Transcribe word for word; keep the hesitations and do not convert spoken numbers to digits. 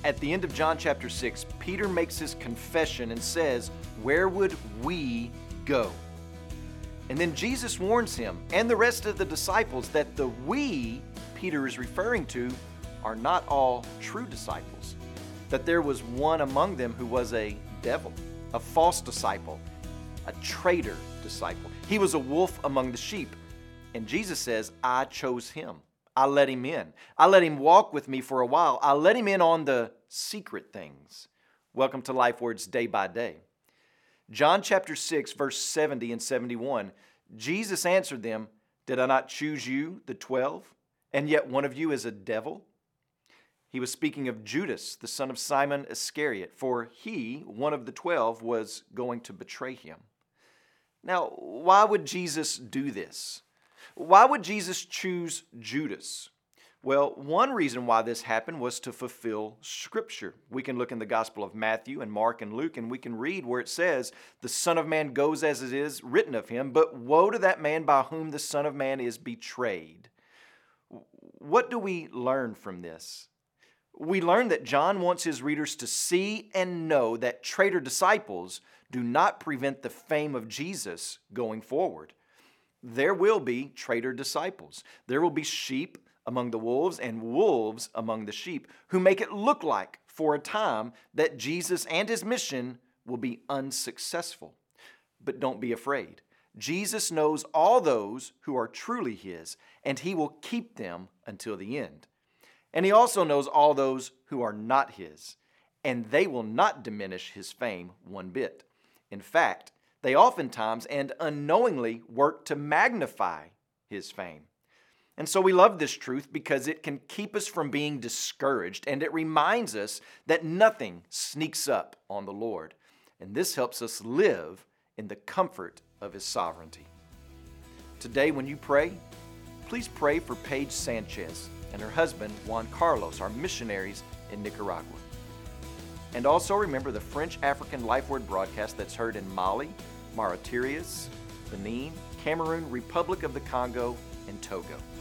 at the end of John chapter six, Peter makes his confession and says, "Where would we go?" And then Jesus warns him and the rest of the disciples that the we Peter is referring to are not all true disciples, that there was one among them who was a devil, a false disciple, a traitor disciple. He was a wolf among the sheep. And Jesus says, I chose him. I let him in. I let him walk with me for a while. I let him in on the secret things. Welcome to Life Words Day by Day. John chapter six, verse seventy and seventy-one, Jesus answered them, "Did I not choose you, the twelve, and yet one of you is a devil?" He was speaking of Judas, the son of Simon Iscariot, for he, one of the twelve, was going to betray him. Now, why would Jesus do this? Why would Jesus choose Judas? Well, one reason why this happened was to fulfill Scripture. We can look in the Gospel of Matthew and Mark and Luke, and we can read where it says, "The Son of Man goes as it is written of him, but woe to that man by whom the Son of Man is betrayed." What do we learn from this? We learn that John wants his readers to see and know that traitor disciples do not prevent the fame of Jesus going forward. There will be traitor disciples. There will be sheep among the wolves and wolves among the sheep who make it look like for a time that Jesus and his mission will be unsuccessful. But don't be afraid. Jesus knows all those who are truly his, and he will keep them until the end. And he also knows all those who are not his, and they will not diminish his fame one bit. In fact, they oftentimes and unknowingly work to magnify his fame. And so we love this truth because it can keep us from being discouraged, and it reminds us that nothing sneaks up on the Lord. And this helps us live in the comfort of his sovereignty. Today, when you pray, please pray for Paige Sanchez and her husband, Juan Carlos, our missionaries in Nicaragua. And also remember the French-African Life Word broadcast that's heard in Mali, Mauritania, Benin, Cameroon, Republic of the Congo, and Togo.